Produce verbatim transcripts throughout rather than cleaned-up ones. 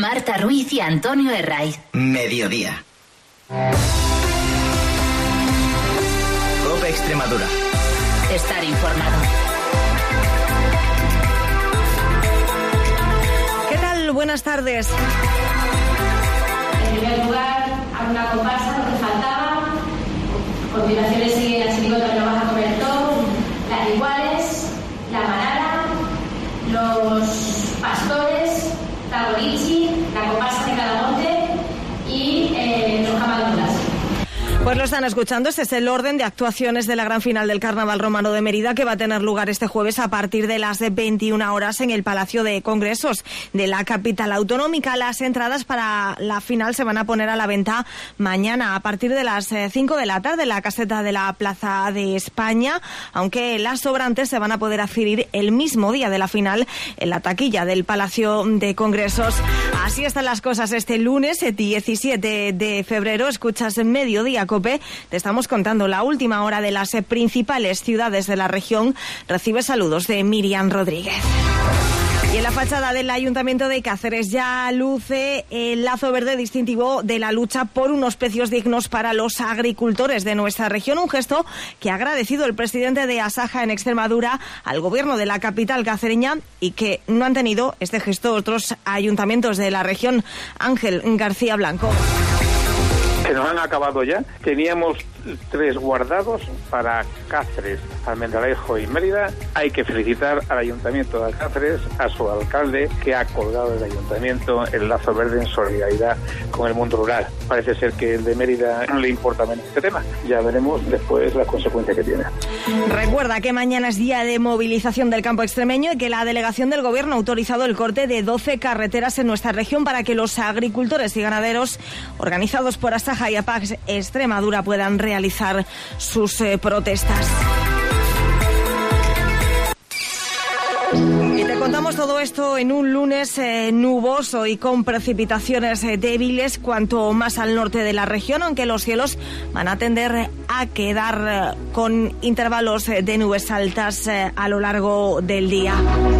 Marta Ruiz y Antonio Herraiz. Mediodía. COPE Extremadura. Estar informado. ¿Qué tal? Buenas tardes. En primer lugar, a una comparsa, lo que faltaba. A continuación le sigue la chirigota que lo vas a comer todo, las iguales, la manara, los pastores, la bolichi, la comparsa de Cadamonte y eh, los camalduras. Pues lo están escuchando, este es el orden de actuaciones de la gran final del Carnaval Romano de Mérida, que va a tener lugar este jueves a partir de las veintiuna horas en el Palacio de Congresos de la capital autonómica. Las entradas para la final se van a poner a la venta mañana a partir de las cinco de la tarde en la caseta de la Plaza de España, aunque las sobrantes se van a poder adquirir el mismo día de la final en la taquilla del Palacio de Congresos. Así están las cosas este lunes diecisiete de febrero. Escuchas en Mediodía COPE, te estamos contando la última hora de las principales ciudades de la región. Recibe saludos de Miriam Rodríguez. Y en la fachada del Ayuntamiento de Cáceres ya luce el lazo verde distintivo de la lucha por unos precios dignos para los agricultores de nuestra región, un gesto que ha agradecido el presidente de Asaja en Extremadura al gobierno de la capital cacereña y que no han tenido este gesto otros ayuntamientos de la región. Ángel García Blanco. Se nos han acabado ya. Teníamos tres guardados para Cáceres, Almendralejo y Mérida. Hay que felicitar al Ayuntamiento de Cáceres, a su alcalde, que ha colgado del Ayuntamiento el lazo verde en solidaridad con el mundo rural. Parece ser que el de Mérida no le importa menos este tema. Ya veremos después las consecuencias que tiene. Recuerda que mañana es día de movilización del campo extremeño y que la delegación del Gobierno ha autorizado el corte de doce carreteras en nuestra región para que los agricultores y ganaderos organizados por Asaja y APAC Extremadura puedan realizar sus eh, protestas. Y te contamos todo esto en un lunes eh, nuboso y con precipitaciones eh, débiles cuanto más al norte de la región, aunque los cielos van a tender a quedar eh, con intervalos eh, de nubes altas eh, a lo largo del día.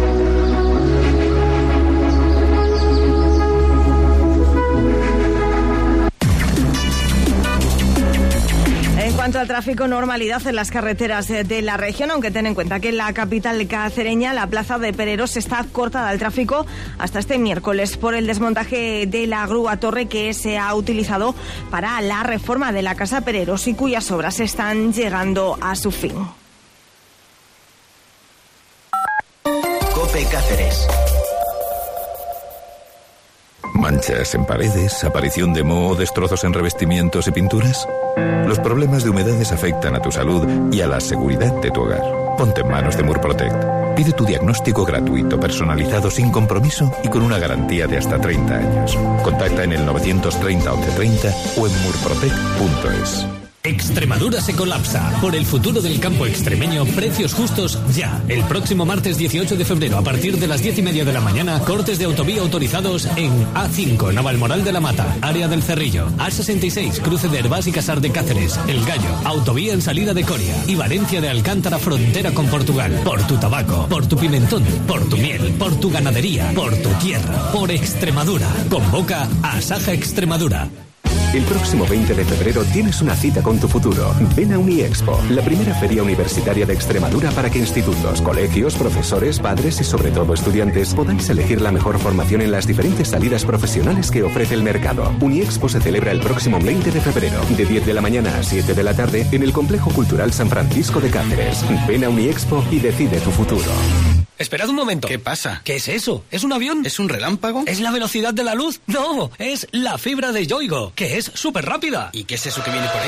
En cuanto al tráfico, normalidad en las carreteras de la región, aunque ten en cuenta que en la capital cacereña, la plaza de Pereros, está cortada al tráfico hasta este miércoles por el desmontaje de la grúa torre que se ha utilizado para la reforma de la Casa Pereros y cuyas obras están llegando a su fin. COPE Cáceres. ¿Manchas en paredes, aparición de moho, destrozos en revestimientos y pinturas? Los problemas de humedades afectan a tu salud y a la seguridad de tu hogar. Ponte en manos de Murprotect. Pide tu diagnóstico gratuito, personalizado, sin compromiso y con una garantía de hasta treinta años. Contacta en el novecientos treinta once treinta o en murprotect punto es. Extremadura se colapsa. Por el futuro del campo extremeño, precios justos ya. El próximo martes dieciocho de febrero, a partir de las diez y media de la mañana, cortes de autovía autorizados en A cinco, Navalmoral de la Mata, área del Cerrillo, A sesenta y seis, cruce de Herbás y Casar de Cáceres, El Gallo, autovía en salida de Coria y Valencia de Alcántara, frontera con Portugal. Por tu tabaco, por tu pimentón, por tu miel, por tu ganadería, por tu tierra, por Extremadura. Convoca a Asaja Extremadura. El próximo veinte de febrero tienes una cita con tu futuro. Ven a Uniexpo, la primera feria universitaria de Extremadura para que institutos, colegios, profesores, padres y sobre todo estudiantes podáis elegir la mejor formación en las diferentes salidas profesionales que ofrece el mercado. Uniexpo se celebra el próximo veinte de febrero, de diez de la mañana a siete de la tarde, en el Complejo Cultural San Francisco de Cáceres. Ven a Uniexpo y decide tu futuro. Esperad un momento. ¿Qué pasa? ¿Qué es eso? ¿Es un avión? ¿Es un relámpago? ¿Es la velocidad de la luz? No, es la fibra de Yoigo, que es súper rápida. ¿Y qué es eso que viene por ahí?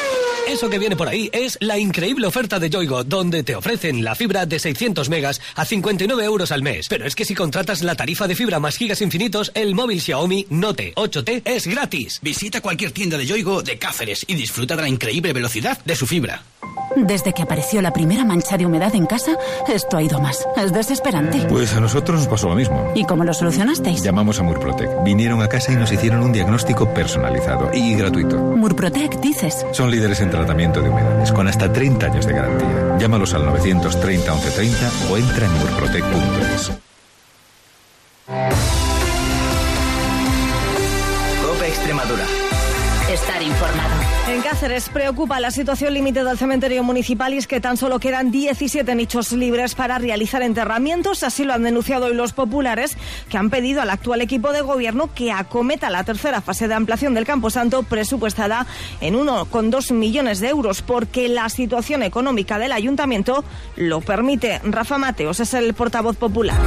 Eso que viene por ahí es la increíble oferta de Yoigo, donde te ofrecen la fibra de seiscientos megas a cincuenta y nueve euros al mes. Pero es que si contratas la tarifa de fibra más gigas infinitos, el móvil Xiaomi Note ocho T es gratis. Visita cualquier tienda de Yoigo de Cáceres y disfruta de la increíble velocidad de su fibra. Desde que apareció la primera mancha de humedad en casa, esto ha ido más. Es desesperante. Pues a nosotros nos pasó lo mismo. ¿Y cómo lo solucionasteis? Llamamos a Murprotect. Vinieron a casa y nos hicieron un diagnóstico personalizado y gratuito. Murprotect, dices. Son líderes en tratamiento de humedades, con hasta treinta años de garantía. Llámalos al novecientos treinta once treinta o entra en murprotect punto es. Extremadura. Estar informado. En Cáceres preocupa la situación límite del cementerio municipal y es que tan solo quedan diecisiete nichos libres para realizar enterramientos. Así lo han denunciado hoy los populares, que han pedido al actual equipo de gobierno que acometa la tercera fase de ampliación del Camposanto, presupuestada en uno coma dos millones de euros, porque la situación económica del ayuntamiento lo permite. Rafa Mateos es el portavoz popular.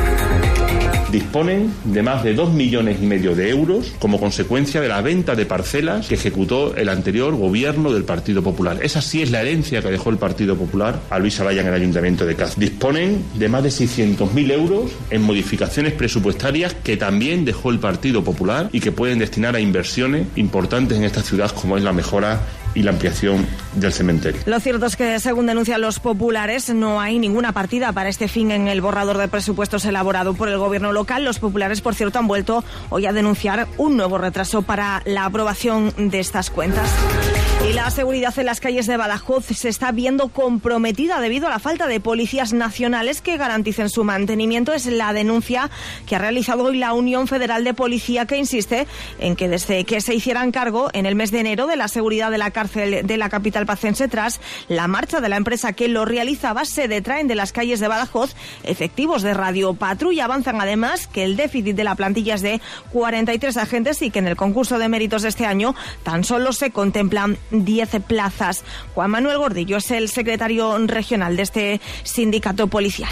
Disponen de más de dos millones y medio de euros como consecuencia de la venta de parcelas que ejecutó el anterior gobierno del Partido Popular. Esa sí es la herencia que dejó el Partido Popular a Luis Alaya en el Ayuntamiento de Cáceres. Disponen de más de seiscientos mil euros en modificaciones presupuestarias que también dejó el Partido Popular y que pueden destinar a inversiones importantes en esta ciudad, como es la mejora y la ampliación del cementerio. Lo cierto es que, según denuncian los populares, no hay ninguna partida para este fin en el borrador de presupuestos elaborado por el gobierno local. Los populares, por cierto, han vuelto hoy a denunciar un nuevo retraso para la aprobación de estas cuentas. Y la seguridad en las calles de Badajoz se está viendo comprometida debido a la falta de policías nacionales que garanticen su mantenimiento. Es la denuncia que ha realizado hoy la Unión Federal de Policía, que insiste en que desde que se hicieran cargo en el mes de enero de la seguridad de la cárcel de la capital pacense tras la marcha de la empresa que lo realizaba, se detraen de las calles de Badajoz efectivos de Radio Patrulla. Avanzan además que el déficit de la plantilla es de cuarenta y tres agentes y que en el concurso de méritos de este año tan solo se contemplan diez plazas. Juan Manuel Gordillo es el secretario regional de este sindicato policial.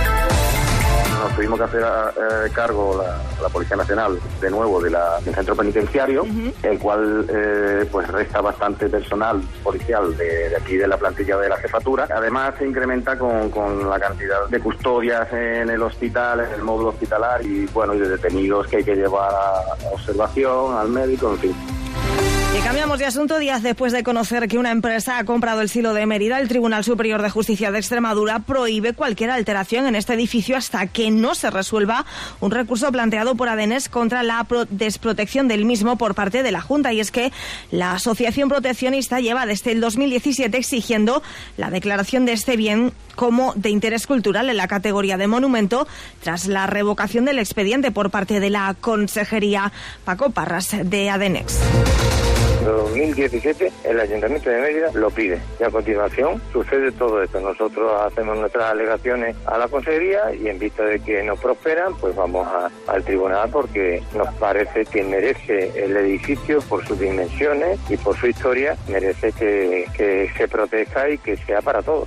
Nos tuvimos que hacer eh, cargo la, la Policía Nacional de nuevo de la, del centro penitenciario, uh-huh. el cual eh, pues resta bastante personal policial de, de aquí de la plantilla de la jefatura. Además se incrementa con, con la cantidad de custodias en el hospital, en el módulo hospitalario y bueno y de detenidos que hay que llevar a observación, al médico, en fin. Y cambiamos de asunto. Días después de conocer que una empresa ha comprado el silo de Mérida, el Tribunal Superior de Justicia de Extremadura prohíbe cualquier alteración en este edificio hasta que no se resuelva un recurso planteado por Adenes contra la desprotección del mismo por parte de la Junta. Y es que la Asociación Proteccionista lleva desde el dos mil diecisiete exigiendo la declaración de este bien como de interés cultural en la categoría de monumento tras la revocación del expediente por parte de la Consejería. Paco Parras, de Adenex. En dos mil diecisiete el Ayuntamiento de Mérida lo pide y a continuación sucede todo esto. Nosotros hacemos nuestras alegaciones a la Consejería y en vista de que no prosperan, pues vamos a, al tribunal porque nos parece que merece el edificio por sus dimensiones y por su historia, merece que, que se proteja y que sea para todos.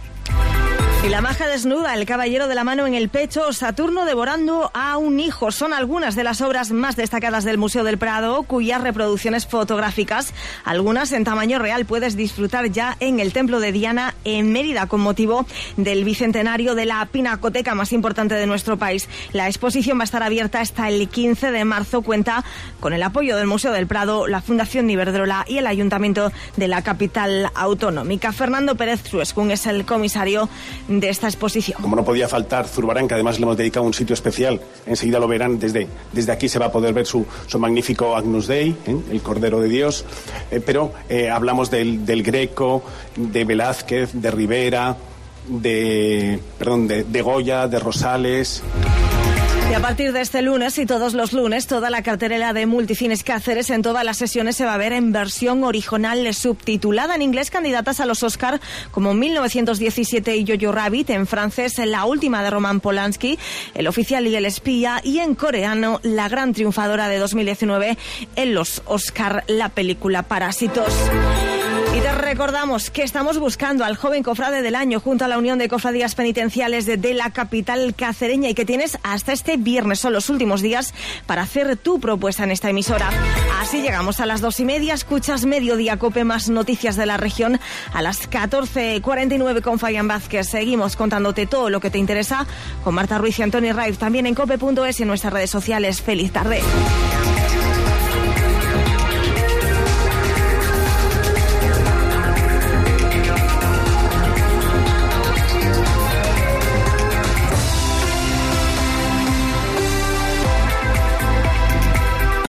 Y la maja desnuda, el caballero de la mano en el pecho, Saturno devorando a un hijo. Son algunas de las obras más destacadas del Museo del Prado, cuyas reproducciones fotográficas, algunas en tamaño real, puedes disfrutar ya en el Templo de Diana en Mérida, con motivo del bicentenario de la pinacoteca más importante de nuestro país. La exposición va a estar abierta hasta el quince de marzo. Cuenta con el apoyo del Museo del Prado, la Fundación Iberdrola y el Ayuntamiento de la capital autonómica. Fernando Pérez Truescun es el comisario de esta exposición. Como no podía faltar, Zurbarán, que además le hemos dedicado un sitio especial, enseguida lo verán, desde, desde aquí se va a poder ver su, su magnífico Agnus Dei, ¿eh? el Cordero de Dios, eh, pero eh, hablamos del, del Greco, de Velázquez, de Rivera, de, perdón, de, de Goya, de Rosales. Y a partir de este lunes y todos los lunes, toda la cartelera de Multicines Cáceres en todas las sesiones se va a ver en versión original subtitulada en inglés, candidatas a los Oscar como mil novecientos diecisiete y Jojo Rabbit, en francés La última de Roman Polanski, El oficial y el espía, y en coreano la gran triunfadora de dos mil diecinueve en los Oscar, la película Parásitos. Y te recordamos que estamos buscando al joven cofrade del año junto a la Unión de Cofradías Penitenciales de, de la capital cacereña y que tienes hasta este viernes, son los últimos días, para hacer tu propuesta en esta emisora. Así llegamos a las dos y media, escuchas Mediodía Cope, más noticias de la región a las catorce cuarenta y nueve con Fabián Vázquez. Seguimos contándote todo lo que te interesa con Marta Ruiz y Antonio Raiz, también en cope punto es y en nuestras redes sociales. Feliz tarde.